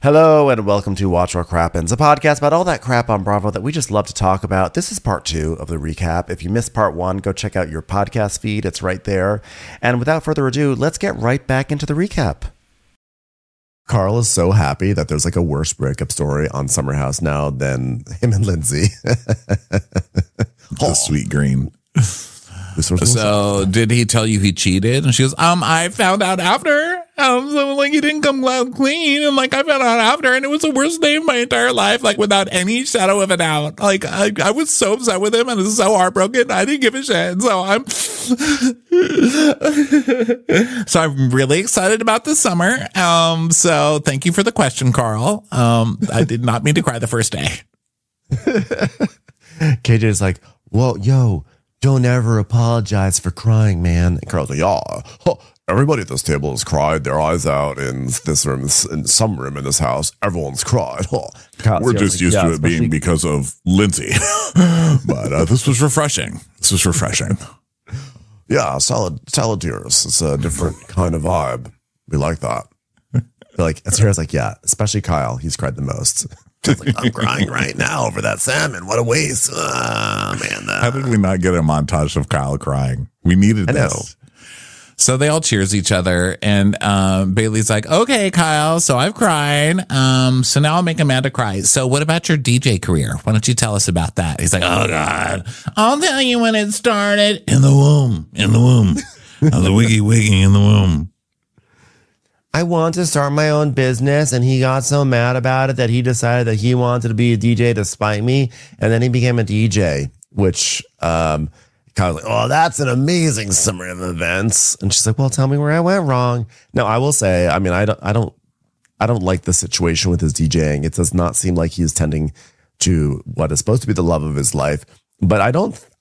Hello and welcome to Watch What Crappens, a podcast about all that crap on Bravo that we just love to talk about. This is part 2 of the recap. If you missed part 1, go check out your podcast feed. It's right there. And without further ado, let's get right back into the recap. Carl is so happy that there's like a worse breakup story on Summer House now than him and Lindsay. The sweet green. So did he tell you he cheated? And she goes, I found out after. So like he didn't come out clean. And like I found out after, and it was the worst day of my entire life, like without any shadow of a doubt. Like I was so upset with him and was so heartbroken. I didn't give a shit. So I'm really excited about this summer. So thank you for the question, Carl. I did not mean to cry the first day. KJ's like, well, yo, don't ever apologize for crying, man. And Carl's like, yeah, everybody at this table has cried their eyes out in this room, in some room in this house. Everyone's cried. We're just used to it being because of Lindsay. But this was refreshing. Yeah, solid tears. It's a different kind of vibe. We like that. Like, Sarah's like, yeah, especially Kyle. He's cried the most. Like, I'm crying right now over that salmon. What a waste. Man. How did we not get a montage of Kyle crying? We needed this. So they all cheers each other, and Bailey's like, okay, Kyle, so I've cried. So now I'll make Amanda cry. So what about your DJ career? Why don't you tell us about that? He's like, oh, God, I'll tell you when it started. In the womb. The wiggy in the womb. I wanted to start my own business, and he got so mad about it that he decided that he wanted to be a DJ to spite me, and then he became a DJ, which kind of like, oh, that's an amazing summary of events. And she's like, well, tell me where I went wrong. No, I will say, I mean, I don't like the situation with his DJing. It does not seem like he's tending to what is supposed to be the love of his life. But I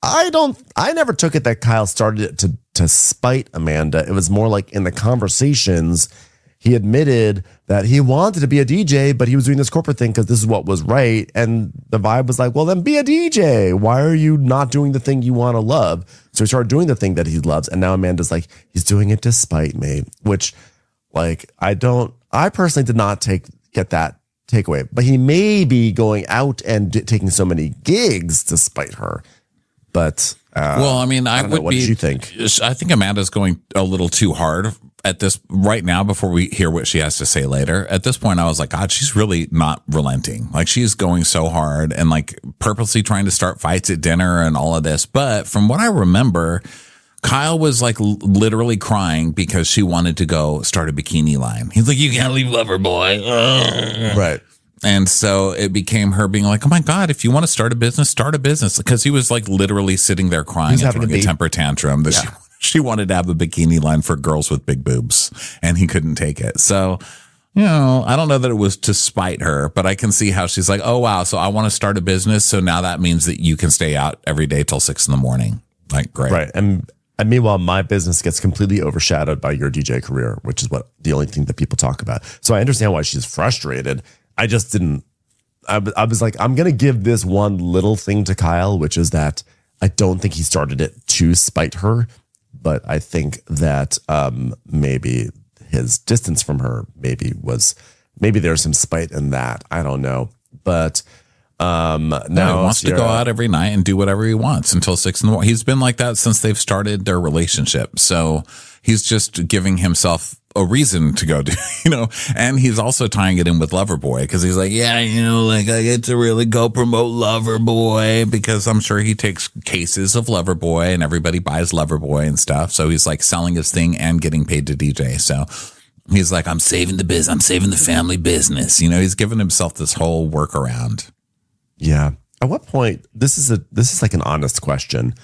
never took it that Kyle started it to spite Amanda. It was more like in the conversations, he admitted that he wanted to be a DJ, but he was doing this corporate thing because this is what was right. And the vibe was like, well, then be a DJ. Why are you not doing the thing you want to love? So he started doing the thing that he loves. And now Amanda's like, he's doing it to spite me, which like, I personally did not get that takeaway, but he may be going out and taking so many gigs to spite her. But well, I mean, what did you think? I think Amanda's going a little too hard at this right now before we hear what she has to say later. At this point, I was like, God, she's really not relenting. Like she's going so hard and like purposely trying to start fights at dinner and all of this. But from what I remember, Kyle was like literally crying because she wanted to go start a bikini line. He's like, you can't leave Loverboy. Right. And so it became her being like, oh my God, if you want to start a business, because he was like literally sitting there crying and throwing a temper tantrum that she wanted to have a bikini line for girls with big boobs and he couldn't take it. So, you know, I don't know that it was to spite her, but I can see how she's like, oh wow, so I want to start a business. So now that means that you can stay out every day till 6 a.m. Like, great. Right. And meanwhile, my business gets completely overshadowed by your DJ career, which is the only thing that people talk about. So I understand why she's frustrated. I just didn't. I was like, I'm going to give this one little thing to Kyle, which is that I don't think he started it to spite her, but I think that maybe his distance from her maybe there's some spite in that. I don't know. But now he wants to go out every night and do whatever he wants until 6 a.m. He's been like that since they've started their relationship. So he's just giving himself a reason to go do, and he's also tying it in with Loverboy because he's like, yeah, like I get to really go promote Loverboy because I'm sure he takes cases of Loverboy and everybody buys Loverboy and stuff. So he's like selling his thing and getting paid to DJ. So he's like, I'm saving the biz. I'm saving the family business. He's given himself this whole workaround. Yeah. At what point, this is like an honest question.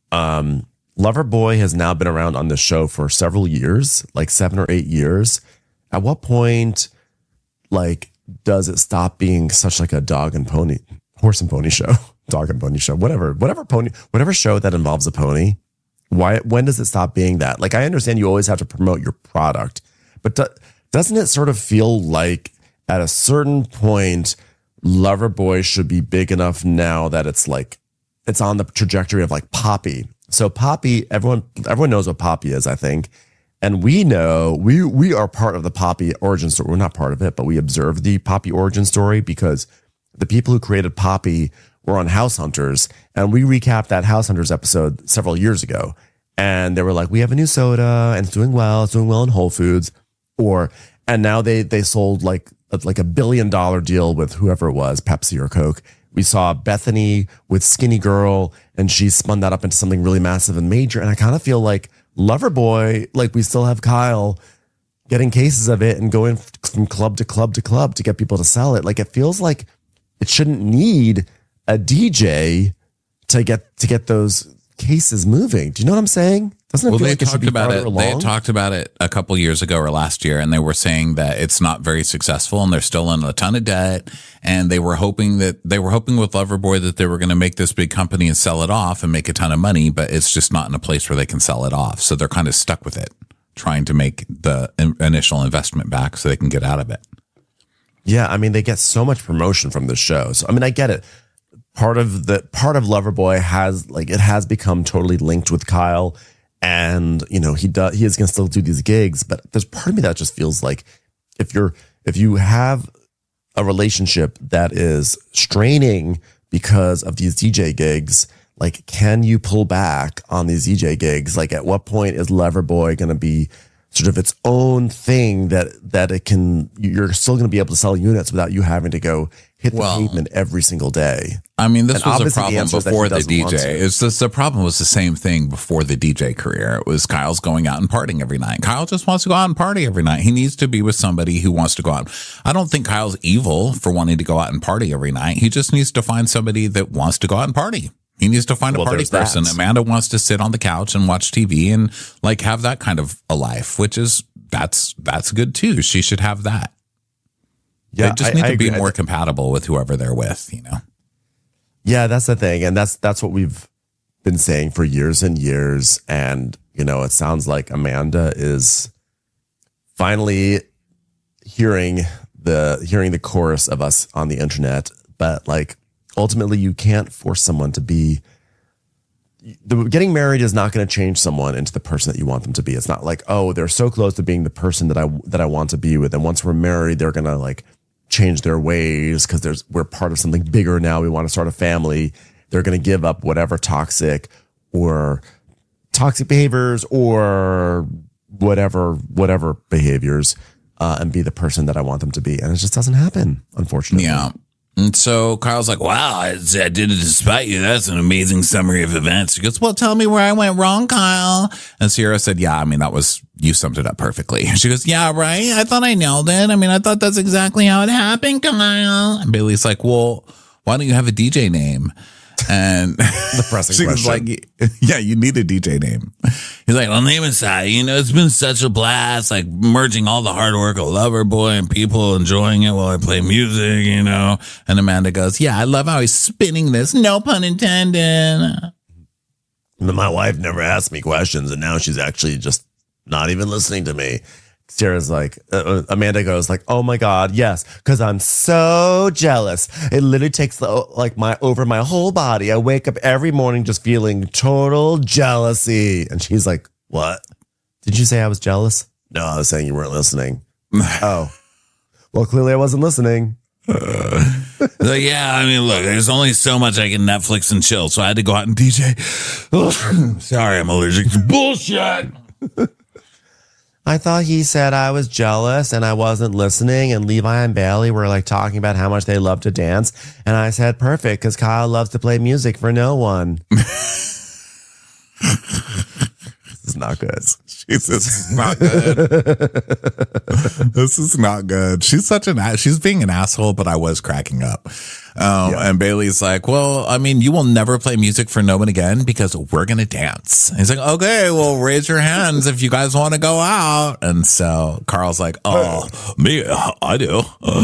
Loverboy has now been around on the show for several years, like 7 or 8 years. At what point, like, does it stop being such like a horse and pony show, dog and pony show, whatever show that involves a pony? When does it stop being that? Like, I understand you always have to promote your product, but doesn't it sort of feel like at a certain point, Loverboy should be big enough now that it's on the trajectory of like Poppy. So Poppy, everyone knows what Poppy is, I think. And we know we are part of the Poppy origin story. We're not part of it, but we observed the Poppy origin story because the people who created Poppy were on House Hunters, and we recapped that House Hunters episode several years ago. And they were like, we have a new soda and it's doing well in Whole Foods. And now they sold like a $1 billion deal with whoever it was, Pepsi or Coke. We saw Bethany with Skinny Girl, and she spun that up into something really massive and major. And I kind of feel like Loverboy, like we still have Kyle getting cases of it and going from club to club to club to get people to sell it. Like it feels like it shouldn't need a DJ to get those cases moving. Do you know what I'm saying? Doesn't it feel like it should be farther along? They talked about it a couple years ago or last year, and they were saying that it's not very successful and they're still in a ton of debt. And they were hoping with Loverboy that they were going to make this big company and sell it off and make a ton of money, but it's just not in a place where they can sell it off. So they're kind of stuck with it, trying to make the initial investment back so they can get out of it. Yeah, I mean, they get so much promotion from the show. So I mean, I get it. Part of Loverboy has become totally linked with Kyle, and he is going to still do these gigs. But there's part of me that just feels like if you have a relationship that is straining because of these DJ gigs, like, can you pull back on these DJ gigs? Like, at what point is Loverboy going to be sort of its own thing that it can, you're still going to be able to sell units without you having to go hit the pavement every single day? I mean, this was a problem before the DJ. It's just the problem was the same thing before the DJ career. It was Kyle's going out and partying every night. Kyle just wants to go out and party every night. He needs to be with somebody who wants to go out. I don't think Kyle's evil for wanting to go out and party every night. He just needs to find somebody that wants to go out and party. He needs to find a party person. Amanda wants to sit on the couch and watch TV and like have that kind of a life, which is that's good too. She should have that. Yeah, they just need to be more compatible with whoever they're with, Yeah, that's the thing. And that's what we've been saying for years and years. And, it sounds like Amanda is finally hearing the chorus of us on the internet. But like, ultimately, you can't force someone to be. Getting married is not going to change someone into the person that you want them to be. It's not like, oh, they're so close to being the person that I want to be with, and once we're married, they're going to like change their ways because we're part of something bigger now. We want to start a family. They're going to give up whatever toxic behaviors or whatever behaviors and be the person that I want them to be. And it just doesn't happen, unfortunately. Yeah. And so Kyle's like, wow, I did it despite you. That's an amazing summary of events. He goes, well, tell me where I went wrong, Kyle. And Sierra said, yeah, I mean, you summed it up perfectly. She goes, yeah, right. I thought I nailed it. I mean, I thought that's exactly how it happened, Kyle. And Bailey's like, well, why don't you have a DJ name? And the pressing question. Was like, yeah, you need a DJ name. He's like, well, name aside, it's been such a blast, like merging all the hard work of Loverboy and people enjoying it while I play music, And Amanda goes, yeah, I love how he's spinning this. No pun intended. My wife never asked me questions, and now she's actually just not even listening to me. Sarah's like, Amanda goes like, oh my God, yes, because I'm so jealous. It literally takes over my whole body. I wake up every morning just feeling total jealousy. And she's like, what? Did you say I was jealous? No, I was saying you weren't listening. Oh, well, clearly I wasn't listening. Yeah, I mean, look, there's only so much I can Netflix and chill, so I had to go out and DJ. Sorry, I'm allergic to bullshit. I thought he said I was jealous and I wasn't listening, and Levi and Bailey were like talking about how much they love to dance. And I said, perfect, because Kyle loves to play music for no one. This is not good. Jesus, this is not good. This is not good. She's being an asshole, but I was cracking up. And Bailey's like, well, I mean, you will never play music for no one again because we're going to dance. And he's like, okay, well, raise your hands if you guys want to go out. And so Carl's like, me, I do.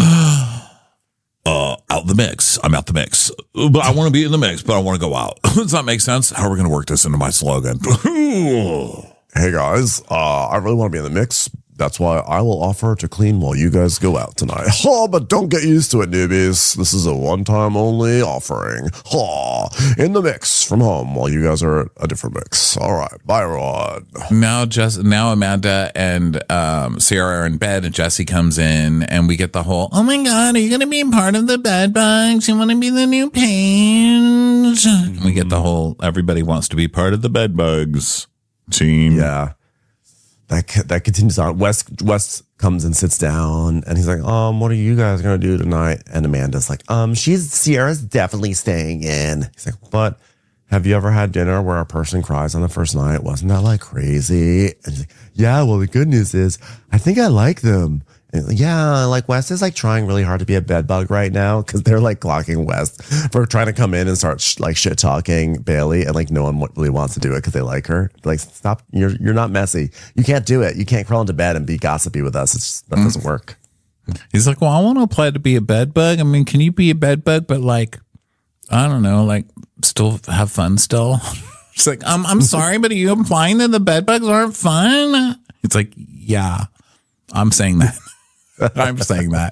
Out the mix. I'm out the mix. But I want to be in the mix, but I want to go out. Does that make sense? How are we going to work this into my slogan? Hey guys, I really want to be in the mix, That's why I will offer to clean while you guys go out tonight. Oh, but don't get used to it, newbies. This is a one-time only offering. Oh, in the mix from home while you guys are at a different mix. All right, bye, everyone. Now Amanda and Sierra are in bed, and Jesse comes in, and we get the whole, oh my God, are you going to be part of the Bed Bugs? You want to be the new Paige? We get the whole, everybody wants to be part of the Bed Bugs team. Yeah. That continues on. Wes comes and sits down, and he's like, what are you guys going to do tonight? And Amanda's like, Sierra's definitely staying in. He's like, but have you ever had dinner where a person cries on the first night? Wasn't that like crazy? And she's like, yeah, well, the good news is I think I like them. And like, yeah, like Wes is like trying really hard to be a bed bug right now because they're like clocking Wes for trying to come in and start like shit talking Bailey, and like no one really wants to do it because they like her. Like, stop, you're not messy. You can't do it. You can't crawl into bed and be gossipy with us. That doesn't work. He's like, well, I want to apply to be a bed bug. I mean, can you be a bed bug, but like, I don't know, like still have fun still? She's like, I'm sorry, but are you implying that the bed bugs aren't fun? It's like, yeah, I'm saying that. I'm saying that.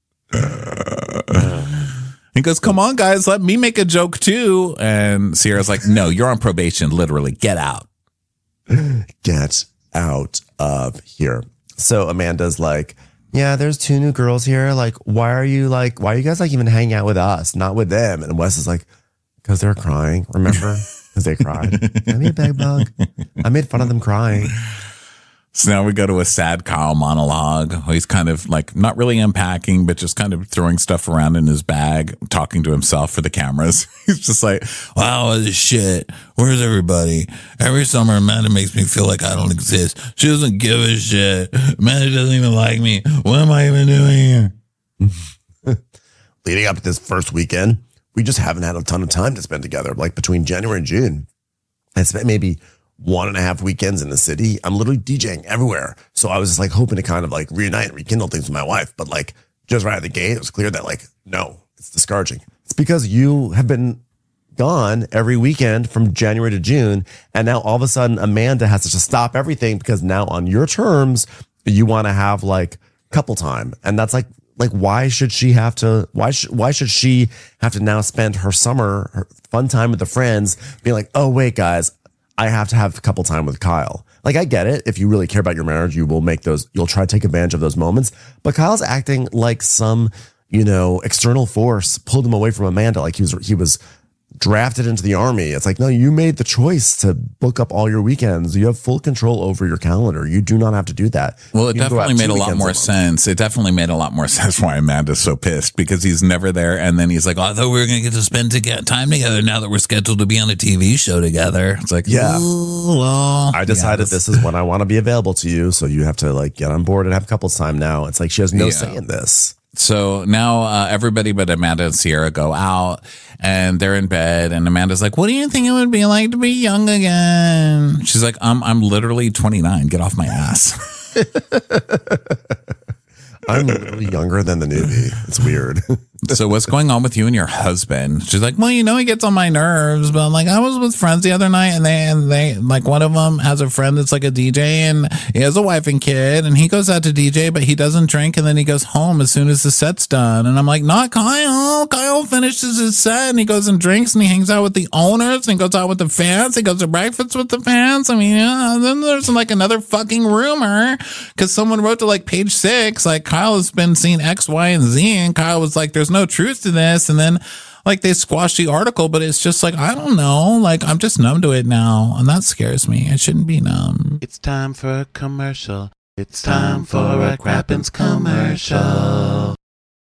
He goes, come on, guys, let me make a joke too. And Sierra's like, no, you're on probation. Literally, get out. Get out of here. So Amanda's like, yeah, there's 2 new girls here. Like, why are you guys like even hanging out with us, not with them? And Wes is like, because they're crying. Remember? Because they cried. I made a bed bug. I made fun of them crying. So now we go to a sad Kyle monologue. He's kind of like not really unpacking, but just kind of throwing stuff around in his bag, talking to himself for the cameras. He's just like, wow, this shit. Where's everybody? Every summer, Amanda makes me feel like I don't exist. She doesn't give a shit. Amanda doesn't even like me. What am I even doing here? Leading up to this first weekend, we just haven't had a ton of time to spend together, like between January and June. I spent maybe 1.5 weekends in the city. I'm literally DJing everywhere. So I was just like hoping to kind of like reunite and rekindle things with my wife. But like just right out of the gate, it was clear that like, no, it's discouraging. It's because you have been gone every weekend from January to June. And now all of a sudden Amanda has to just stop everything because now on your terms, you want to have like couple time. And that's like, why should she have to now spend her summer, her fun time with the friends being like, oh wait, guys, I have to have a couple time with Kyle. Like, I get it. If you really care about your marriage, you'll try to take advantage of those moments. But Kyle's acting like some, external force pulled him away from Amanda. Like he was drafted into the army. It's like, no, you made the choice to book up all your weekends. You have full control over your calendar. You do not have to do that. Well, it definitely made a lot more sense. It definitely made a lot more sense why Amanda's so pissed, because he's never there. And then he's like, oh, I thought we were going to get to spend time together now that we're scheduled to be on a TV show together. It's like, yeah, well, I decided this is when I want to be available to you. So you have to like get on board and have couples time now. It's like, she has no say in this. So now everybody but Amanda and Sierra go out, and they're in bed, and Amanda's like, what do you think it would be like to be young again? She's like, I'm literally 29. Get off my ass. I'm literally younger than the newbie. It's weird. So what's going on with you and your husband? She's like, well, he gets on my nerves, but I'm like, I was with friends the other night, and they like, one of them has a friend that's like a DJ, and he has a wife and kid, and he goes out to DJ, but he doesn't drink, and then he goes home as soon as the set's done. And I'm like, not Kyle. Kyle finishes his set, and he goes and drinks, and he hangs out with the owners, and he goes out with the fans, he goes to breakfast with the fans. I mean, yeah. And then there's like another fucking rumor, because someone wrote to like Page 6, like, Kyle has been seeing X, Y, and Z, and Kyle was like, there's no truth to this. And then like they squashed the article, but it's just like, I don't know, like I'm just numb to it now, and that scares me. I shouldn't be numb. It's time for a commercial. It's time for a Crappens commercial.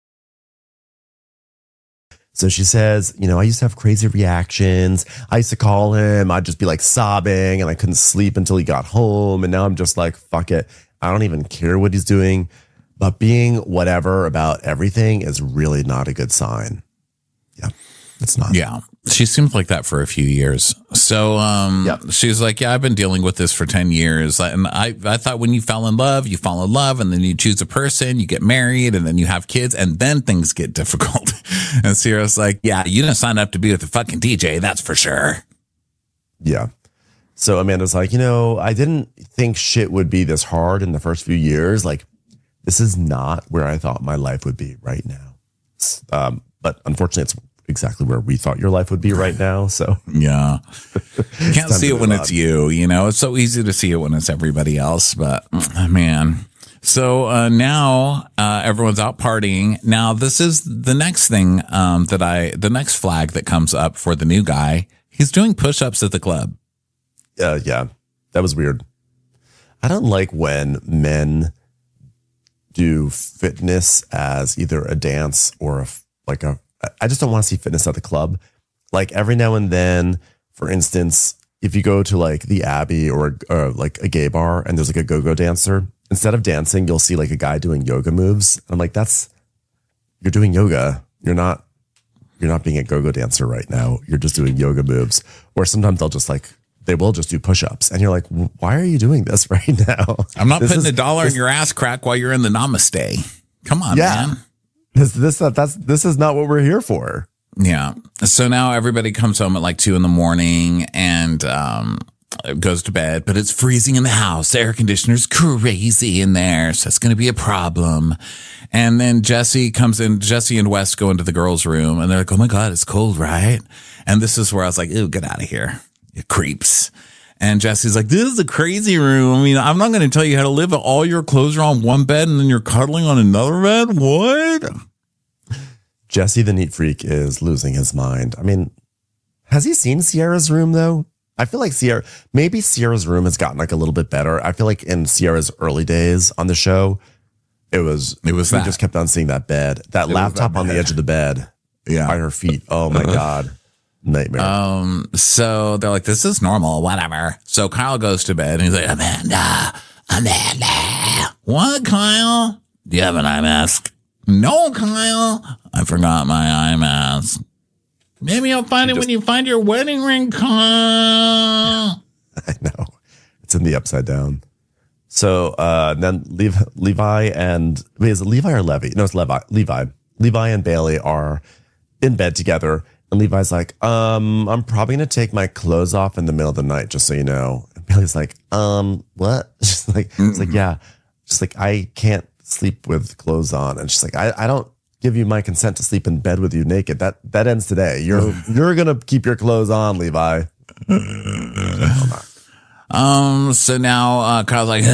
So she says, I used to have crazy reactions. I used to call him, I'd just be like sobbing, and I couldn't sleep until he got home. And now I'm just like, fuck it, I don't even care what he's doing. But being whatever about everything is really not a good sign. Yeah, it's not. Yeah, she seems like that for a few years. So she's like, yeah, I've been dealing with this for 10 years. And I thought when you fall in love, and then you choose a person, you get married, and then you have kids, and then things get difficult. And Sierra's like, yeah, you didn't sign up to be with a fucking DJ, that's for sure. Yeah. So Amanda's like, I didn't think shit would be this hard in the first few years. Like, this is not where I thought my life would be right now. But unfortunately, it's exactly where we thought your life would be right now. So yeah, you can't see it when it's you. It's so easy to see it when it's everybody else. But man. So now everyone's out partying. Now this is the next thing the next flag that comes up for the new guy. He's doing push-ups at the club. Yeah, that was weird. I don't like when men do fitness as either a dance or I just don't want to see fitness at the club. Like every now and then, for instance, if you go to like the Abbey or like a gay bar and there's like a go-go dancer, instead of dancing, you'll see like a guy doing yoga moves. I'm like, you're doing yoga. You're not being a go-go dancer right now. You're just doing yoga moves. Or sometimes they will just do push-ups. And you're like, why are you doing this right now? I'm not putting $1 in your ass crack while you're in the namaste. Come on, man. This is not what we're here for. Yeah. So now everybody comes home at like 2 a.m. and goes to bed, but it's freezing in the house. The air conditioner's crazy in there, so it's going to be a problem. And then Jesse comes in. Jesse and Wes go into the girls' room, and they're like, "Oh my God, it's cold, right?" And this is where I was like, "Ew, get out of here, you creeps." And Jesse's like, "This is a crazy room. I mean, I'm not going to tell you how to live. All your clothes are on one bed and then you're cuddling on another bed. What?" Jesse, the neat freak, is losing his mind. I mean, has he seen Sierra's room though? I feel like Sierra's room has gotten like a little bit better. I feel like in Sierra's early days on the show, we just kept on seeing that bed, that laptop on the edge of the bed, by her feet. Oh my God. Nightmare. So they're like, "This is normal, whatever." So Kyle goes to bed and he's like, Amanda. What, Kyle? Do you have an eye mask? No, Kyle. I forgot my eye mask. Maybe I'll find it when you find your wedding ring, Kyle. I know. It's in the upside down. So then Levi and, is it Levi or Levy? No, it's Levi. Levi and Bailey are in bed together. And Levi's like, I'm probably going to take my clothes off in the middle of the night, just so you know. And Bailey's like, what? She's like, it's like, yeah. She's like, I can't sleep with clothes on. And she's like, I don't give you my consent to sleep in bed with you naked. That ends today. You're going to keep your clothes on, Levi. So now Kyle's like,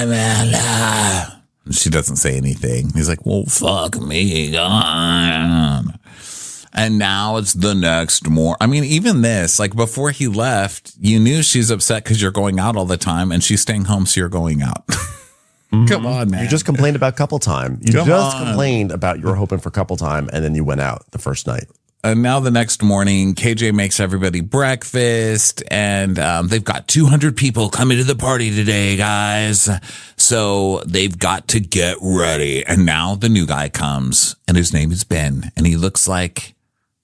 she doesn't say anything. He's like, well, fuck me, God. And now it's the next morning. I mean, even this, like before he left, you knew she's upset because you're going out all the time and she's staying home, so you're going out. Come on, man. You just complained about couple time. Complained about you were hoping for couple time and then you went out the first night. And now the next morning, KJ makes everybody breakfast and they've got 200 people coming to the party today, guys. So they've got to get ready. And now the new guy comes and his name is Ben and he looks like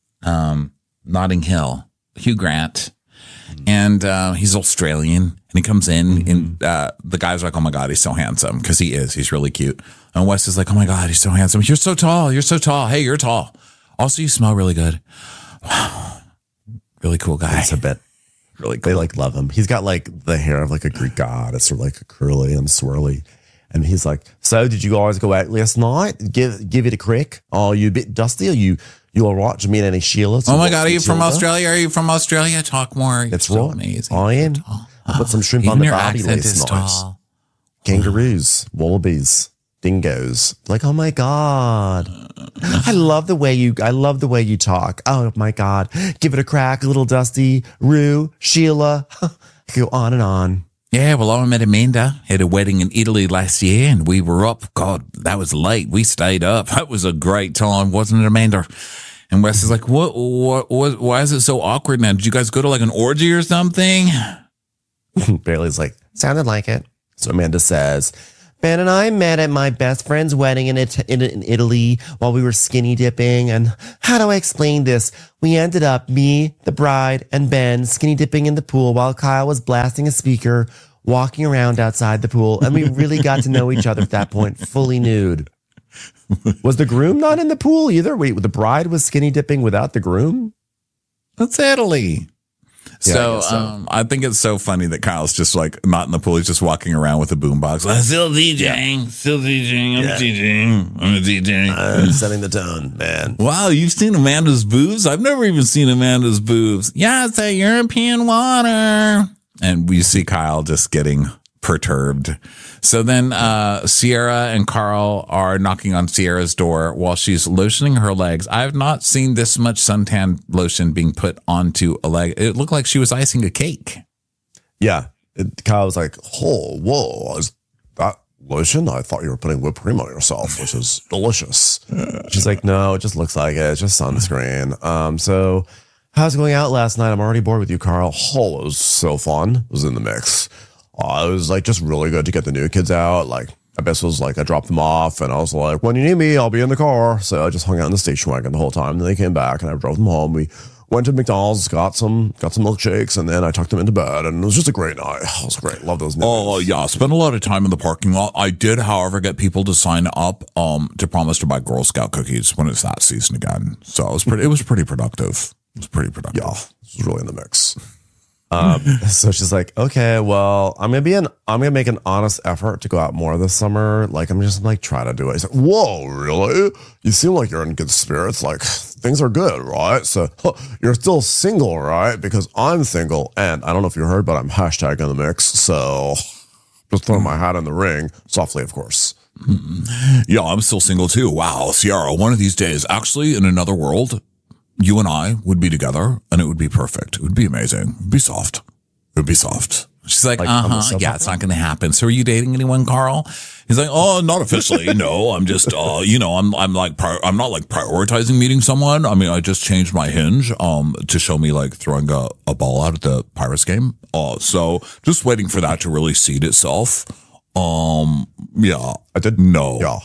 Notting Hill, Hugh Grant. And he's Australian and he comes in and the guys are like, "Oh my God, he's so handsome," because he is. He's really cute. And Wes is like, "Oh my God, he's so handsome. You're so tall. You're so tall. Hey, you're tall. Also, you smell really good." Wow. Really cool guy. It's a bit really cool. They like love him. He's got like the hair of like a Greek god. It's sort of like a curly and swirly. And he's like, "So did you guys go out last night? Give it a crack? Oh, you a bit dusty? Are you all right? Do you mean any Sheila?" Oh my God, are you from Australia? Are you from Australia? Talk more. That's so right. Amazing. I am. I put some shrimp on the barbie last night. Kangaroos, wallabies, dingoes. Like, oh my God. I love the way you talk. Oh my God. Give it a crack, a little dusty, Rue, Sheila. I could go on and on. Yeah, well, I met Amanda at a wedding in Italy last year and we were up. God, that was late. We stayed up. That was a great time, wasn't it, Amanda? And Wes is like, what, why is it so awkward now? Did you guys go to like an orgy or something? Bailey's like, sounded like it. So Amanda says, "Ben and I met at my best friend's wedding in Italy while we were skinny dipping. And how do I explain this? We ended up, me, the bride, and Ben skinny dipping in the pool while Kyle was blasting a speaker, walking around outside the pool. And we really got to know each other at that point, fully nude." Was the groom not in the pool either? Wait, the bride was skinny dipping without the groom? That's Italy. So I think it's so funny that Kyle's just like not in the pool. He's just walking around with a boombox. I'm still DJing. I'm a DJ. I'm setting the tone, man. Wow, you've seen Amanda's boobs? I've never even seen Amanda's boobs. Yeah, it's that European water. And we see Kyle just getting perturbed. So then Sierra and Carl are knocking on Sierra's door while she's lotioning her legs. I have not seen this much suntan lotion being put onto a leg. It looked like she was icing a cake. Yeah. Kyle was like, oh, whoa, is that lotion? I thought you were putting whipped cream on yourself, which is delicious. She's like, no, it just looks like it. It's just sunscreen. So how's it going out last night? I'm already bored with you, Carl. Oh, it was so fun. It was in the mix. It was like just really good to get the new kids out. Like, I guess it was like I dropped them off and I was like, when you need me, I'll be in the car. So I just hung out in the station wagon the whole time. Then they came back and I drove them home. We went to McDonald's, got some milkshakes, and then I tucked them into bed. And it was just a great night. It was great. Love those nights. Oh, yeah. Spent a lot of time in the parking lot. I did, however, get people to sign up to promise to buy Girl Scout cookies when it's that season again. So it was pretty productive. It was pretty productive. Yeah, it was really in the mix. So she's like, okay, well, I'm gonna make an honest effort to go out more this summer. Like, I'm just like try to do it. He's like, whoa, really? You seem like you're in good spirits. Like, things are good, right? So you're still single, right? Because I'm single, and I don't know if you heard, but I'm hashtag in the mix. So just throwing my hat in the ring, softly, of course. Yeah, I'm still single too. Wow, Sierra, one of these days, actually, in another world, you and I would be together and it would be perfect. It would be amazing. It would be soft. It would be soft. She's like, yeah, it's not going to happen. So are you dating anyone, Carl? He's like, oh, not officially. No, I'm just, I'm not like prioritizing meeting someone. I mean, I just changed my Hinge, to show me like throwing a ball out at the Pirates game. So just waiting for that to really seed itself. Yeah, I did. No. Yeah.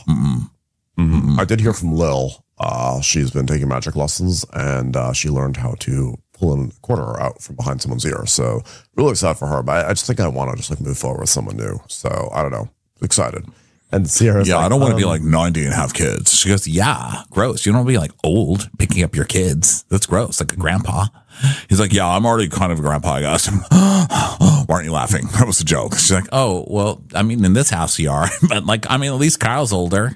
I did hear from Lil. She's been taking magic lessons and she learned how to pull a quarter out from behind someone's ear. So really excited for her, but I just think I want to just like move forward with someone new. So I don't know, excited. And Sierra's yeah, like, I don't want to be like 90 and have kids. She goes, yeah, gross. You don't want to be like old picking up your kids. That's gross, like a grandpa. He's like, yeah, I'm already kind of a grandpa, I guess. Why aren't you laughing? That was a joke. She's like, oh, well, I mean, in this house you are, but like, I mean, at least Kyle's older.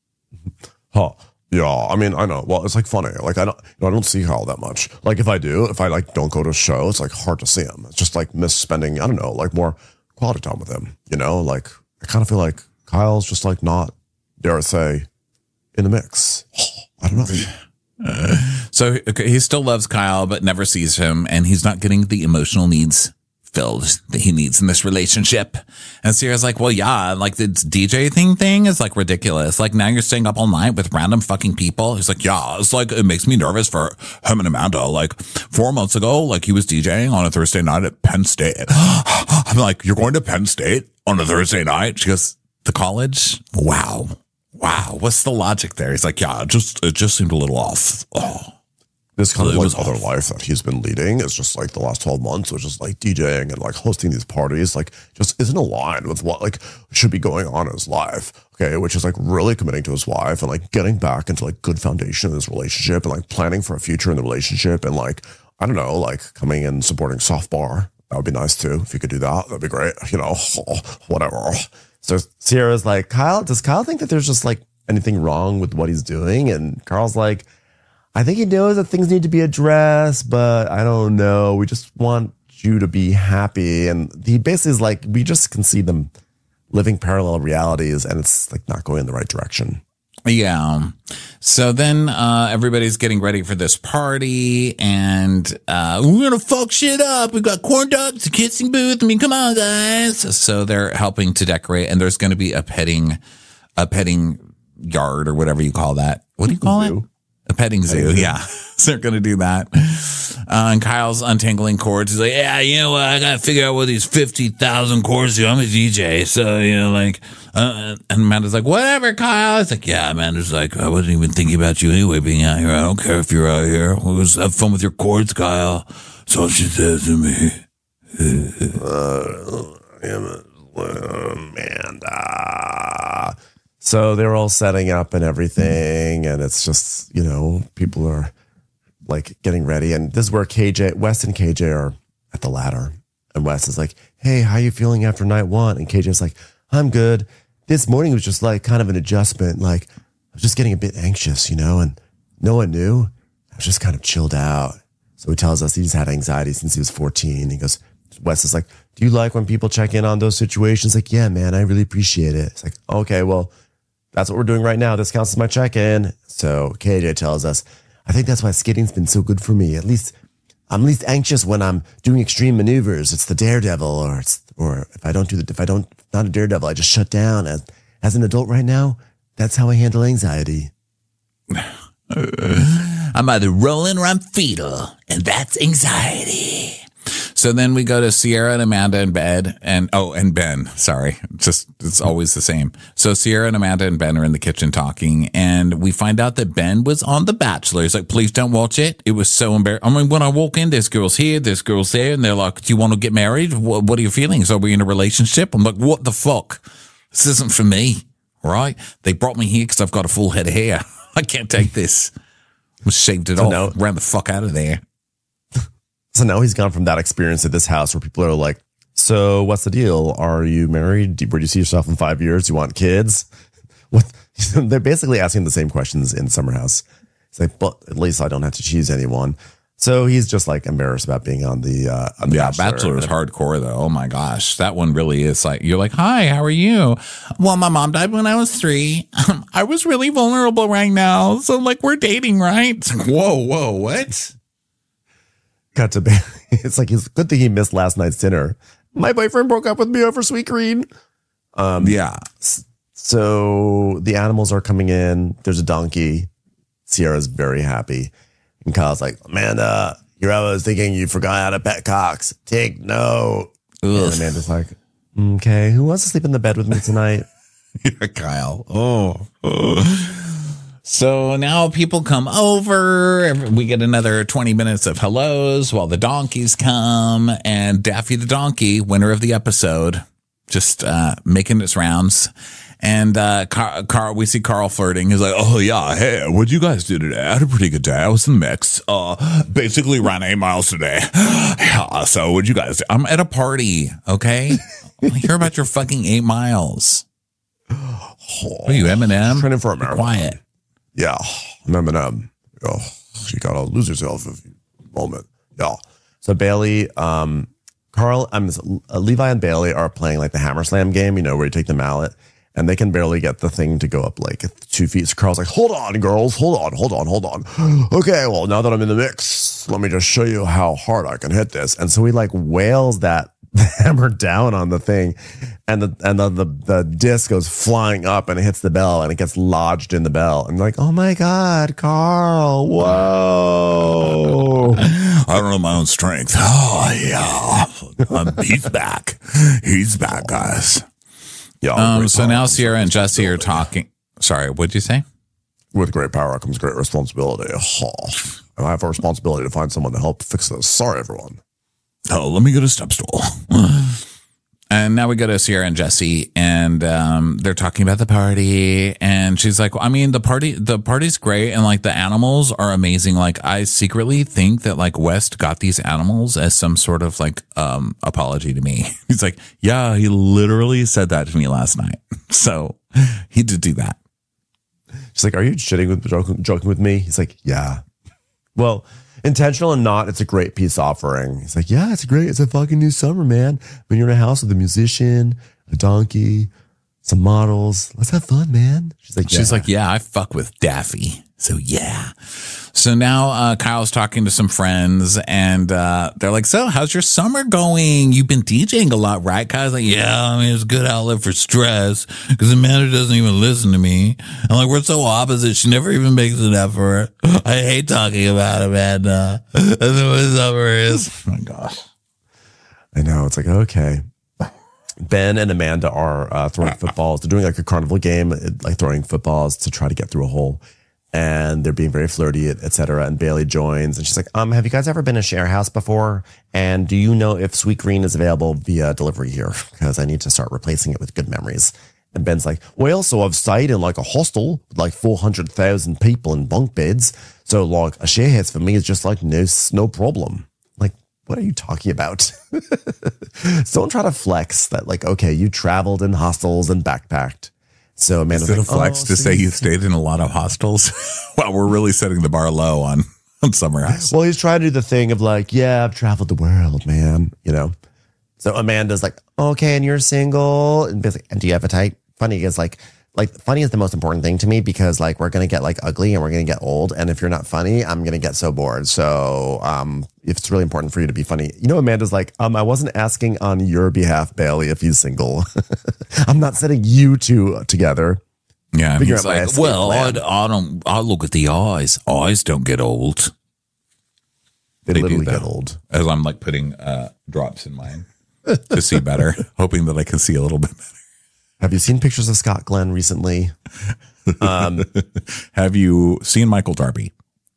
Huh. Yeah, I mean, I know. Well, it's like funny. Like I don't see Kyle that much. Like if I like don't go to a show, it's like hard to see him. It's just like miss spending, I don't know, like more quality time with him. You know, like I kind of feel like Kyle's just like not, dare I say, in the mix. I don't know. So he still loves Kyle, but never sees him, and he's not getting the emotional needs filled that he needs in this relationship. And Sierra's like, well, yeah, like the DJ thing is like ridiculous. Like now you're staying up all night with random fucking people. He's like, yeah, it's like, it makes me nervous for him and Amanda. Like 4 months ago, like he was DJing on a Thursday night at Penn State. I'm like, you're going to Penn State on a Thursday night? She goes, the college? Wow. What's the logic there? He's like, yeah, it just seemed a little off. Oh. This kind of like other life that he's been leading is just like the last 12 months, which is like DJing and like hosting these parties, like just isn't aligned with what like should be going on in his life. Okay. Which is like really committing to his wife and like getting back into like good foundation in his relationship and like planning for a future in the relationship. And like, I don't know, like coming and supporting Soft Bar. That would be nice too. If you could do that, that'd be great. You know, whatever. So Sierra's like, does Kyle think that there's just like anything wrong with what he's doing? And Carl's like, I think he knows that things need to be addressed, but I don't know. We just want you to be happy. And he basically is like, we just can see them living parallel realities and it's like not going in the right direction. Yeah. So then everybody's getting ready for this party and we're going to fuck shit up. We've got corn dogs, a kissing booth. I mean, come on, guys. So they're helping to decorate and there's going to be a petting yard or whatever you call that. What do you call it? A petting zoo, yeah. So they're going to do that. And Kyle's untangling cords. He's like, yeah, you know what? I got to figure out what these 50,000 cords do. I'm a DJ. So, you know, like, and Amanda's like, whatever, Kyle. It's like, yeah, Amanda's like, I wasn't even thinking about you anyway being out here. I don't care if you're out here. We'll just have fun with your cords, Kyle. That's all she says to me. Amanda. So they're all setting up and everything, and it's just, you know, people are like getting ready. And this is where West and KJ are at the ladder. And Wes is like, hey, how you feeling after night one? And KJ's like, I'm good. This morning was just like kind of an adjustment. Like I was just getting a bit anxious, and no one knew. I was just kind of chilled out. So he tells us he's had anxiety since he was 14. He goes, Wes is like, do you like when people check in on those situations? Like, yeah, man, I really appreciate it. It's like, okay, well, that's what we're doing right now. This counts as my check-in. So KJ tells us, I think that's why skating's been so good for me. At least I'm least anxious when I'm doing extreme maneuvers. It's the daredevil, or if I don't not a daredevil, I just shut down. As an adult right now, that's how I handle anxiety. I'm either rolling or I'm fetal, and that's anxiety. So then we go to Sierra and Amanda in bed, and Ben. Sorry, it's always the same. So Sierra and Amanda and Ben are in the kitchen talking, and we find out that Ben was on The Bachelor. He's like, "Please don't watch it. It was so embarrassing." I mean, when I walk in, this girl's here, this girl's there, and they're like, "Do you want to get married? What are your feelings? Are we in a relationship?" I'm like, "What the fuck? This isn't for me, right? They brought me here because I've got a full head of hair. I can't take this." I shaved it off, ran the fuck out of there. So now he's gone from that experience to this house where people are like, so what's the deal? Are you married? Where do you see yourself in 5 years? Do you want kids? What? They're basically asking the same questions in Summer House. It's like, but at least I don't have to choose anyone. So he's just like embarrassed about being on the Bachelor is hardcore though. Oh my gosh. That one really is like, you're like, hi, how are you? Well, my mom died when I was 3. I was really vulnerable right now. So like we're dating, right? It's like, whoa, what? Got to be. It's like it's good thing he missed last night's dinner. My boyfriend broke up with me over Sweet Green. Yeah. So the animals are coming in. There's a donkey. Sierra's very happy. And Kyle's like, Amanda, you're always thinking you forgot how to pet cocks. Take note. And Amanda's like, okay, who wants to sleep in the bed with me tonight? Yeah, Kyle. Oh. So now people come over. We get another 20 minutes of hellos while the donkeys come. And Daffy the donkey, winner of the episode, just making its rounds. And Carl, we see Carl flirting. He's like, oh, yeah, hey, what'd you guys do today? I had a pretty good day. I was in the mix. Basically ran 8 miles today. Yeah, so what'd you guys do? I'm at a party, okay? I want to hear about your fucking 8 miles. What are you, Eminem? Training for America. Quiet. Yeah, Eminem. Oh, she got to lose herself a moment. Yeah. So Bailey, Carl, Levi and Bailey are playing like the Hammer Slam game, where you take the mallet. And they can barely get the thing to go up like 2 feet. So Carl's like, hold on, girls. Hold on. Okay, well, now that I'm in the mix, let me just show you how hard I can hit this. And so he like wails that hammer down on the thing. And the disc goes flying up and it hits the bell and it gets lodged in the bell. And like, oh my God, Carl, whoa. I don't know my own strength. Oh, yeah. He's back. He's back, guys. Yeah. So now Sierra and Jesse are talking. Sorry, what'd you say? With great power comes great responsibility. And I have a responsibility to find someone to help fix this. Sorry, everyone. Oh, let me get a step stool. And now we go to Sierra and Jesse, and they're talking about the party. And she's like, I mean, the party's great, and like the animals are amazing. Like I secretly think that like West got these animals as some sort of like apology to me. He's like, yeah, he literally said that to me last night. So he did do that. She's like, are you joking with me? He's like, yeah. Well, intentional and not, it's a great peace offering. He's like, yeah, it's great. It's a fucking new summer, man. When you're in a house with a musician, a donkey, some models, let's have fun, man. She's like, yeah, I fuck with Daffy. So yeah. So now Kyle's talking to some friends and they're like, so how's your summer going? You've been DJing a lot, right? Kyle's like, yeah, I mean, it's a good outlet for stress because Amanda doesn't even listen to me. I'm like, we're so opposite. She never even makes an effort. I hate talking about Amanda. That's what summer is. Oh my gosh. I know. It's like, okay. Ben and Amanda are throwing footballs. They're doing like a carnival game, like throwing footballs to try to get through a hole. And they're being very flirty, et cetera. And Bailey joins and she's like, have you guys ever been to Share House before? And do you know if Sweet Green is available via delivery here? Because I need to start replacing it with good memories. And Ben's like, well, so I've stayed in like a hostel with like 400,000 people in bunk beds. So like a share house for me is just like no problem. Like, what are you talking about? So don't try to flex that like, okay, you traveled in hostels and backpacked. So Amanda's Is it a flex to say you stayed in a lot of hostels? Well, we're really setting the bar low on Summer House. Well, he's trying to do the thing of like, yeah, I've traveled the world, man. You know. So Amanda's like, okay, and you're single, and basically, and do you have a type? Funny is like funny is the most important thing to me because like we're gonna get like ugly and we're gonna get old, and if you're not funny, I'm gonna get so bored. So it's really important for you to be funny. You know, Amanda's like, I wasn't asking on your behalf, Bailey, if he's single. I'm not setting you two together. Yeah, and he's like, well, I look at the eyes. Eyes don't get old. They literally get old. As I'm like putting drops in mine to see better, hoping that I can see a little bit better. Have you seen pictures of Scott Glenn recently? Have you seen Michael Darby?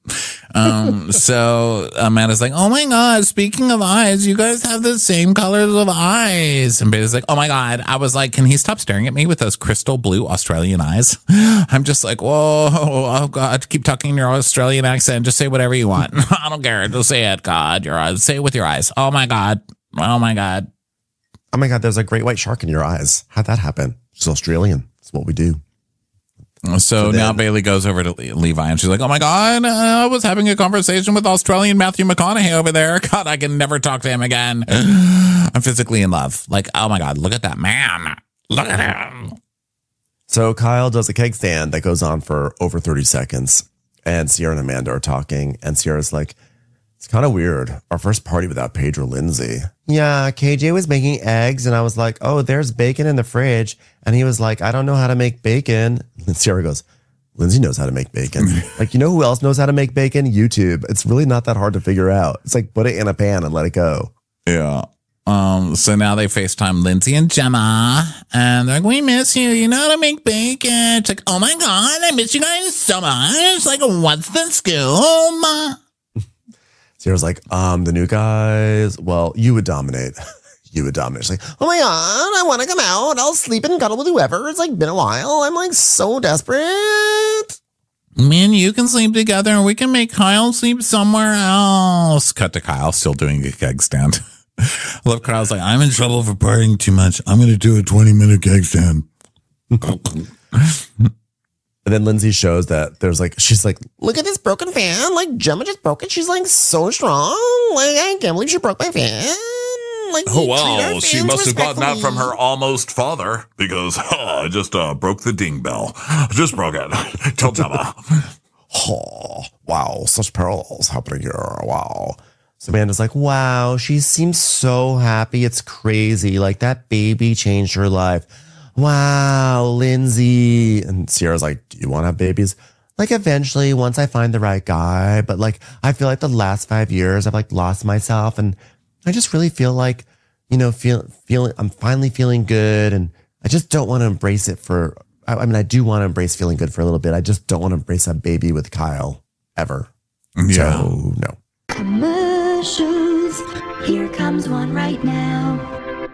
So Amanda's like, oh my God, speaking of eyes, you guys have the same colors of eyes. And Beta's like, oh my God. I was like, can he stop staring at me with those crystal blue Australian eyes? I'm just like, whoa, oh God, keep talking in your Australian accent. Just say whatever you want. I don't care. Just say it, God. Your eyes. Say it with your eyes. Oh my God. Oh my God. Oh my God, there's a great white shark in your eyes. How'd that happen? It's Australian. It's what we do. So now Bailey goes over to Levi and she's like, oh my God, I was having a conversation with Australian Matthew McConaughey over there. God, I can never talk to him again. I'm physically in love. Like, oh my God, look at that man. Look at him. So Kyle does a keg stand that goes on for over 30 seconds. And Sierra and Amanda are talking. And Sierra's like, it's kind of weird. Our first party without Paige or Lindsay. Yeah, KJ was making eggs and I was like, oh, there's bacon in the fridge. And he was like, I don't know how to make bacon. And Sierra goes, Lindsay knows how to make bacon. Like, you know who else knows how to make bacon? YouTube. It's really not that hard to figure out. It's like, put it in a pan and let it go. Yeah. So now they FaceTime Lindsay and Gemma and they're like, we miss you. You know how to make bacon. It's like, oh my God, I miss you guys so much. Like, what's the scoop? Sierra's like, the new guys, well, you would dominate. You would dominate. She's like, oh my God, I want to come out. I'll sleep and cuddle with whoever. It's like been a while. I'm like so desperate. Me and you can sleep together and we can make Kyle sleep somewhere else. Cut to Kyle still doing a keg stand. I love Kyle's like, I'm in trouble for partying too much. I'm going to do a 20-minute keg stand. And then Lindsay shows that there's like, she's like, look at this broken fan. Like Gemma just broke it. She's like so strong. Like, I can't believe she broke my fan. Like, oh, wow. She must have gotten that from her almost father because I just broke the ding bell. Just broke it. Tell Gemma. Oh, wow. Such parallels happening here. Wow. So Amanda's like, wow, she seems so happy. It's crazy. Like that baby changed her life. Wow, Lindsay. And Sierra's like, do you want to have babies? Like eventually once I find the right guy. But like, I feel like the last 5 years I've like lost myself and I just really feel like, you know, I'm finally feeling good. And I just don't want to embrace it I mean, I do want to embrace feeling good for a little bit. I just don't want to embrace a baby with Kyle ever. Yeah. So no. Commercials. Here comes one right now.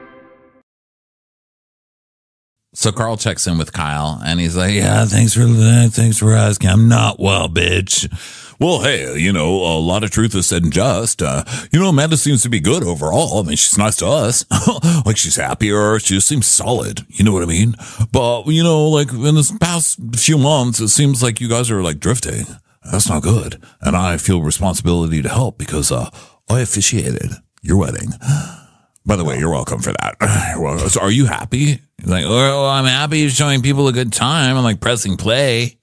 So Carl checks in with Kyle and he's like, yeah, thanks for asking. I'm not well, bitch. Well, hey, you know, a lot of truth is said and just. You know, Amanda seems to be good overall. I mean, she's nice to us. Like, she's happier. She just seems solid. You know what I mean? But, you know, like, in this past few months, it seems like you guys are, like, drifting. That's not good. And I feel responsibility to help because I officiated your wedding. By the way, you're welcome for that. You're welcome. So are you happy? He's like, oh, I'm happy showing people a good time. I'm like pressing play.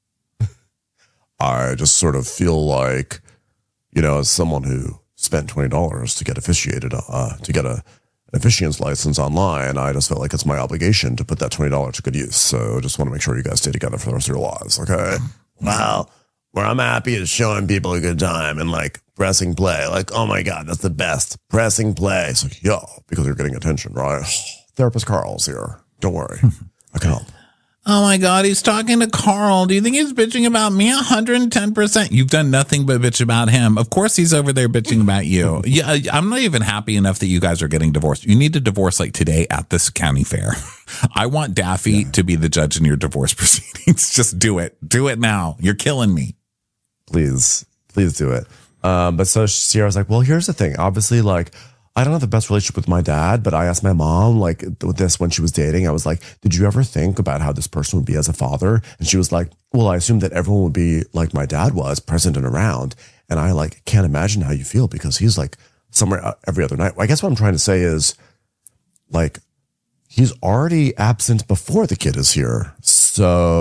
I just sort of feel like, you know, as someone who spent $20 to get officiated, to get an officiant's license online, I just felt like it's my obligation to put that $20 to good use. So just want to make sure you guys stay together for the rest of your lives. Okay. Well, where I'm happy is showing people a good time and like pressing play. Like, oh my God, that's the best. Pressing play. It's like, yeah, because you're getting attention, right? Therapist Carl's here. Don't worry. I can help. Oh my God, he's talking to Carl. Do you think he's bitching about me? 110%. You've done nothing but bitch about him. Of course he's over there bitching about you. Yeah, I'm not even happy enough that you guys are getting divorced. You need to divorce like today at this county fair. I want Daffy to be the judge in your divorce proceedings. Just do it. Do it now. You're killing me. Please do it. But so Sierra's like, well, here's the thing. Obviously, like, I don't have the best relationship with my dad, but I asked my mom, like, with this when she was dating, I was like, did you ever think about how this person would be as a father? And she was like, well, I assumed that everyone would be like my dad was, present and around. And I like can't imagine how you feel because he's like somewhere every other night. I guess what I'm trying to say is like, he's already absent before the kid is here. So ...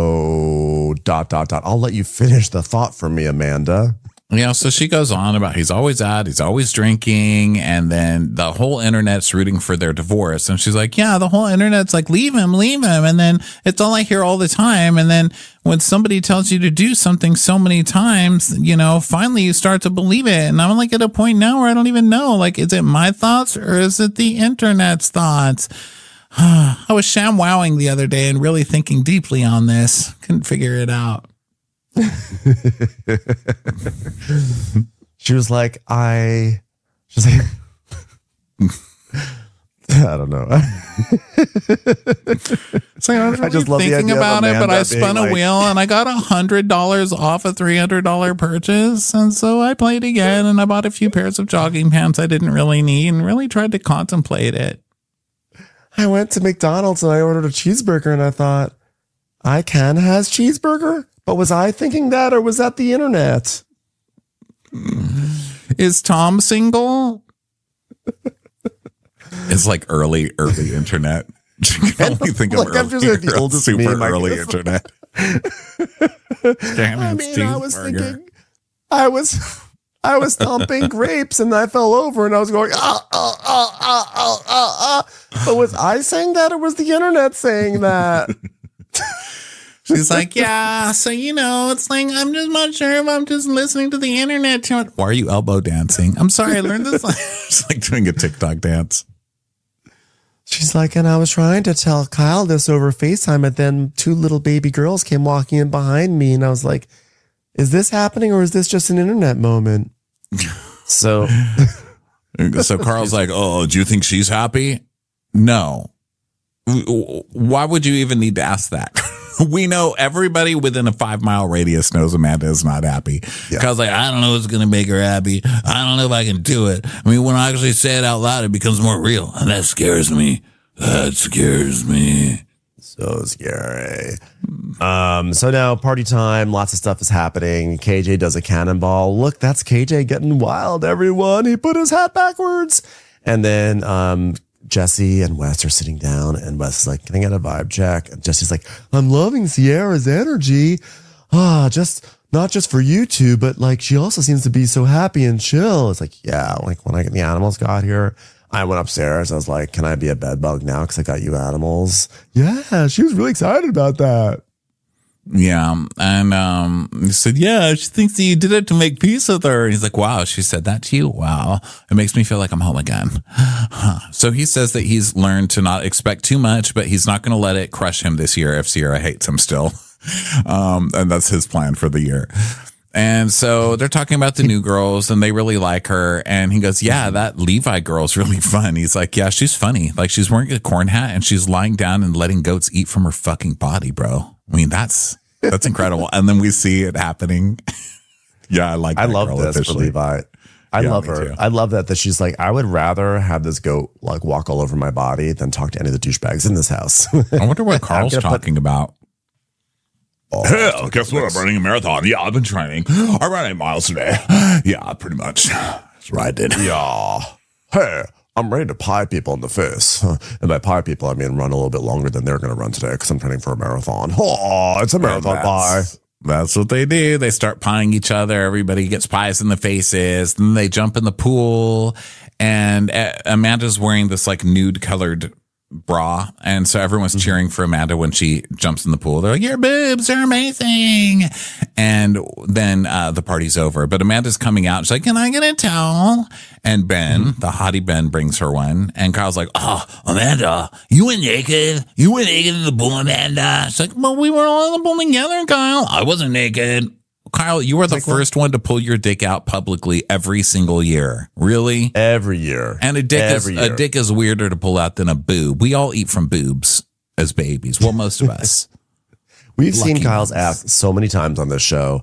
I'll let you finish the thought for me, Amanda. Yeah, so she goes on about he's always out, he's always drinking, and then the whole internet's rooting for their divorce. And she's like, yeah, the whole internet's like, leave him. And then it's all I hear all the time. And then when somebody tells you to do something so many times, you know, finally you start to believe it. And I'm like at a point now where I don't even know, like, is it my thoughts or is it the internet's thoughts? I was sham-wowing the other day and really thinking deeply on this. Couldn't figure it out. She was like, she's like, I don't know. So I was really just love the thinking idea of about it, but Amanda I spun being a wheel and I got $100 off a $300 purchase. And so I played again and I bought a few pairs of jogging pants I didn't really need and really tried to contemplate it. I went to McDonald's and I ordered a cheeseburger and I thought, Ken has cheeseburger? But was I thinking that or was that the internet? Is Tom single? It's like early internet. You can only think of like, I'm just like the oldest super meme, early internet. Damn, I mean, I was thinking, I was thumping grapes and I fell over and I was going, But was I saying that or was the internet saying that? She's like, yeah, so, you know, it's like, I'm just not sure if I'm just listening to the internet too much. Why are you elbow dancing? I'm sorry, I learned this. It's like doing a TikTok dance. She's like, and I was trying to tell Kyle this over FaceTime, and then 2 little baby girls came walking in behind me, and I was like, is this happening or is this just an internet moment? So Carl's like, oh, do you think she's happy? No. Why would you even need to ask that? We know everybody within a 5-mile radius knows Amanda is not happy. Yeah. Cause like, I don't know what's going to make her happy. I don't know if I can do it. I mean, when I actually say it out loud, it becomes more real. And that scares me. That scares me. So scary. So now party time. Lots of stuff is happening. KJ does a cannonball. Look, that's KJ getting wild, everyone. He put his hat backwards. And then, Jesse and Wes are sitting down and Wes is like, can I get a vibe check? And Jesse's like, I'm loving Sierra's energy. Just not just for you two, but like she also seems to be so happy and chill. It's like, yeah, like when the animals got here, I went upstairs. I was like, can I be a bed bug now? Cause I got you animals. Yeah. She was really excited about that. Yeah. And he said, yeah, she thinks that you did it to make peace with her. And he's like, wow, she said that to you? Wow. It makes me feel like I'm home again. So he says that he's learned to not expect too much, but he's not going to let it crush him this year if Sierra hates him still. And that's his plan for the year. And so they're talking about the new girls and they really like her. And he goes, yeah, that Levi girl's really fun. He's like, yeah, she's funny. Like she's wearing a corn hat and she's lying down and letting goats eat from her fucking body, bro. I mean, that's incredible. And then we see it happening. Yeah, I like that. I love girl this officially. for Levi. I love her. Too. I love that she's like, I would rather have this goat like walk all over my body than talk to any of the douchebags in this house. I wonder what Carl's talking about. Hell, guess what? I'm running a marathon. Yeah, I've been training. I ran 8 miles today. Yeah, pretty much. That's what I did. Yeah. Hey, I'm ready to pie people in the face. And by pie people, I mean run a little bit longer than they're going to run today because I'm training for a marathon. Oh, it's a marathon pie. That's what they do. They start pieing each other. Everybody gets pies in the faces. Then they jump in the pool. And Amanda's wearing this like nude colored bra. And so everyone's cheering for Amanda when she jumps in the pool. They're like, your boobs are amazing. And then the party's over. But Amanda's coming out. She's like, can I get a towel? And Ben, the hottie Ben, brings her one. And Kyle's like, oh, Amanda, you went naked. You went naked in the pool, Amanda. She's like, well, we were all in the pool together, Kyle. I wasn't naked. Kyle, you were the first one to pull your dick out publicly every single year. Really? Every year. And a dick is weirder to pull out than a boob. We all eat from boobs as babies. Well, most of us. We've seen Kyle's ass so many times on this show.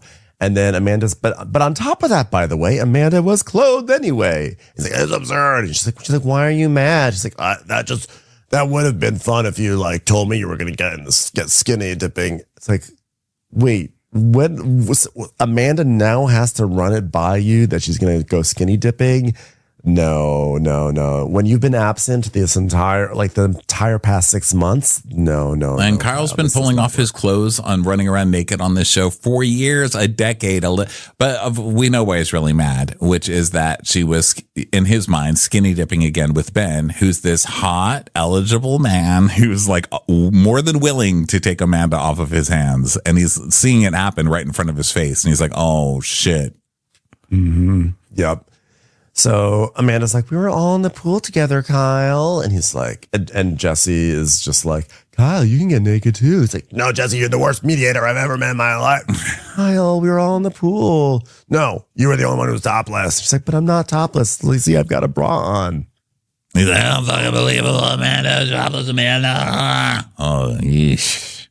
And then Amanda's, but on top of that, by the way, Amanda was clothed anyway. He's like, it's absurd. And she's like, why are you mad? She's like, that would have been fun if you like told me you were going to get skinny dipping. It's like, wait, when was Amanda now has to run it by you that she's going to go skinny dipping? No. When you've been absent the entire past 6 months, no. And Kyle's been pulling off his clothes on running around naked on this show for years, a decade. But we know why he's really mad, which is that she was, in his mind, skinny dipping again with Ben, who's this hot, eligible man who's like more than willing to take Amanda off of his hands. And he's seeing it happen right in front of his face. And he's like, oh, shit. Mm-hmm. Yep. So Amanda's like, we were all in the pool together, Kyle. And he's like, and Jesse is just like, Kyle, you can get naked too. It's like, no, Jesse, you're the worst mediator I've ever met in my life. Kyle, we were all in the pool. No, you were the only one who was topless. She's like, but I'm not topless. See, I've got a bra on. He's like, I don't fucking believe it, Amanda, topless Amanda. Oh, yeesh.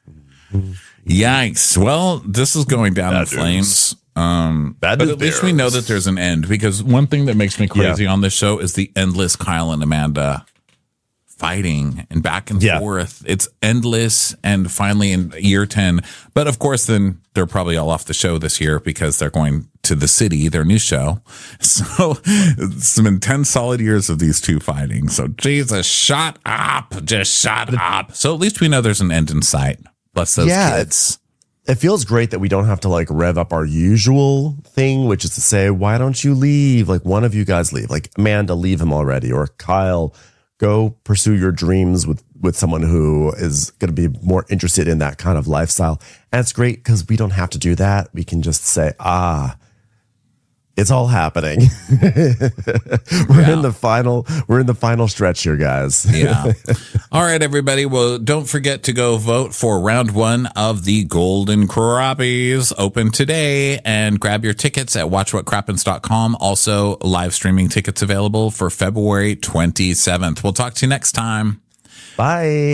Yikes. Well, this is going down in flames. But at least we know that there's an end, because one thing that makes me crazy on this show is the endless Kyle and Amanda fighting and back and forth. It's endless. And finally in year 10, but of course, then they're probably all off the show this year because they're going to The City, their new show. So it's been 10 solid years of these two fighting. So Jesus, shut up. Just shut up. So at least we know there's an end in sight. Bless those kids. It feels great that we don't have to like rev up our usual thing, which is to say, why don't you leave? Like one of you guys leave, like Amanda, leave him already, or Kyle, go pursue your dreams with someone who is going to be more interested in that kind of lifestyle. And it's great because we don't have to do that. We can just say, it's all happening. We're in the final stretch here, guys. Yeah. All right, everybody. Well, don't forget to go vote for round 1 of the Golden Crappies, open today, and grab your tickets at watchwhatcrappens.com. Also, live streaming tickets available for February 27th. We'll talk to you next time. Bye.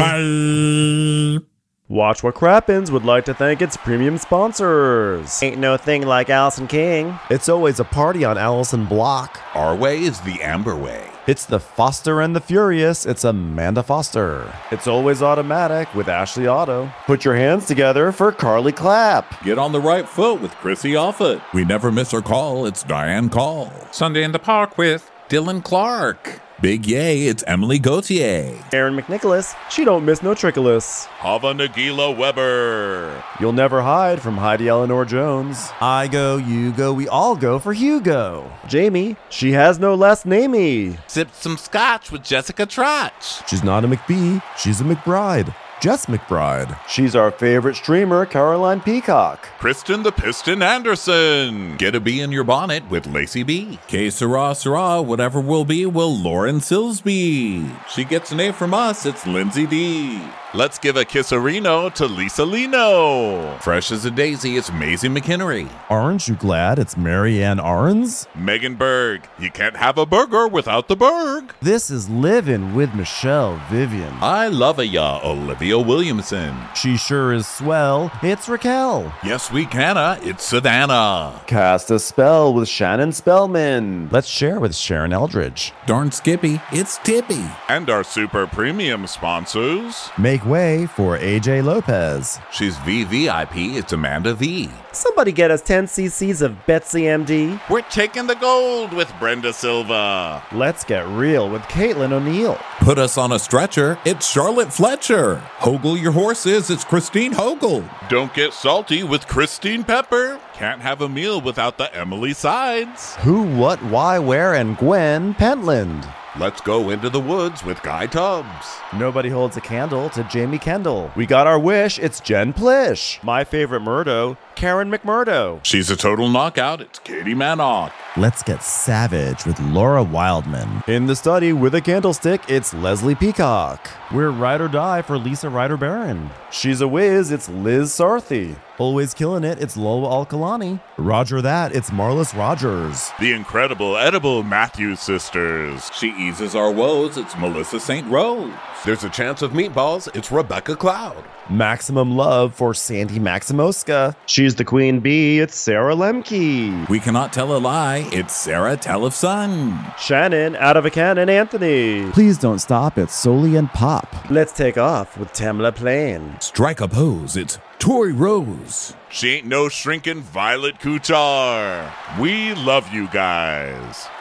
Bye. Watch What Crappens would like to thank its premium sponsors. Ain't no thing like Allison King. It's always a party on Allison Block. Our way is the Amber way. It's the Foster and the Furious. It's Amanda Foster. It's always automatic with Ashley Auto. Put your hands together for Carly Clapp. Get on the right foot with Chrissy Offit. We never miss her call. It's Diane Call. Sunday in the Park with Dylan Clark. Big yay, it's Emily Gauthier. Aaron McNicholas. She don't miss no trickolas. Hava Nagila Weber. You'll Never Hide from Heidi Eleanor Jones. I go, you go, we all go for Hugo. Jamie. She has no last namey. Sipped some scotch with Jessica Trotch. She's not a McBee, she's a McBride. Jess McBride. She's our favorite streamer, Caroline Peacock. Kristen the Piston Anderson. Get a bee in your bonnet with Lacey B. Que sera, whatever will be, will Lauren Silsby. She gets an A from us, it's Lindsay D. Let's give a kisserino to Lisa Lino. Fresh as a daisy, it's Maisie McHenry. Aren't you glad it's Mary Ann Arns? Megan Berg. You can't have a burger without the Berg. This is Livin' with Michelle Vivian. I love ya, Olivia Williamson. She sure is swell. It's Raquel. Yes, we canna. It's Savannah. Cast a spell with Shannon Spellman. Let's share with Sharon Eldridge. Darn Skippy, it's Tippy. And our super premium sponsors. Make way for AJ Lopez. She's VVIP. It's Amanda V. Somebody get us 10 cc's of Betsy MD. We're taking the gold with Brenda Silva. Let's get real with Caitlin O'Neill. Put us on a stretcher. It's Charlotte Fletcher. Hogel your horses. It's Christine Hogel. Don't get salty with Christine Pepper. Can't have a meal without the Emily Sides. Who, what, why, where, and Gwen Pentland. Let's go into the woods with Guy Tubbs. Nobody holds a candle to Jamie Kendall. We got our wish. It's Jen Plish. My favorite Murdo, Karen McMurdo. She's a total knockout. It's Katie Manock. Let's get savage with Laura Wildman. In the study with a candlestick, it's Leslie Peacock. We're ride or die for Lisa Ryder Barron. She's a whiz. It's Liz Sarthy. Always killing it. It's Lola Alkalani. Roger that. It's Marlis Rogers. The incredible edible Matthews sisters. She eases our woes, it's Melissa St. Rose. There's a chance of meatballs, it's Rebecca Cloud. Maximum love for Sandy Maximoska. She's the queen bee, it's Sarah Lemke. We cannot tell a lie, it's Sarah Tellefson. Shannon, out of a cannon, Anthony. Please don't stop, it's Soli and Pop. Let's take off with Tamla Plain. Strike a pose, it's Tori Rose. She ain't no shrinking Violet Couture. We love you guys.